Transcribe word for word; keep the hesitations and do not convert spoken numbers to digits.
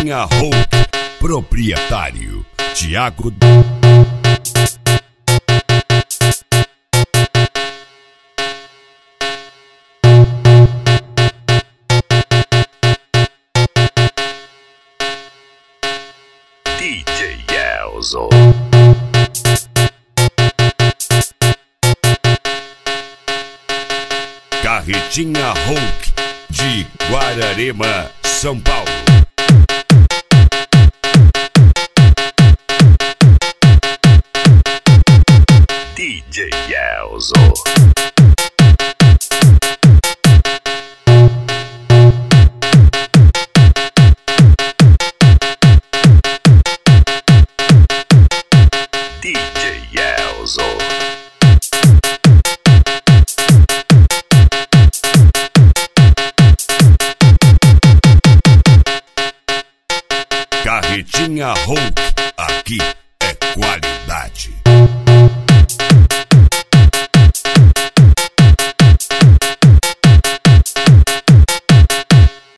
Carretinha Hulk, proprietário Thiago D J Elzo. Carretinha Hulk de Guararema, São Paulo. D J Elzo. D J Elzo. Carretinha Hulk, aqui é qualidade.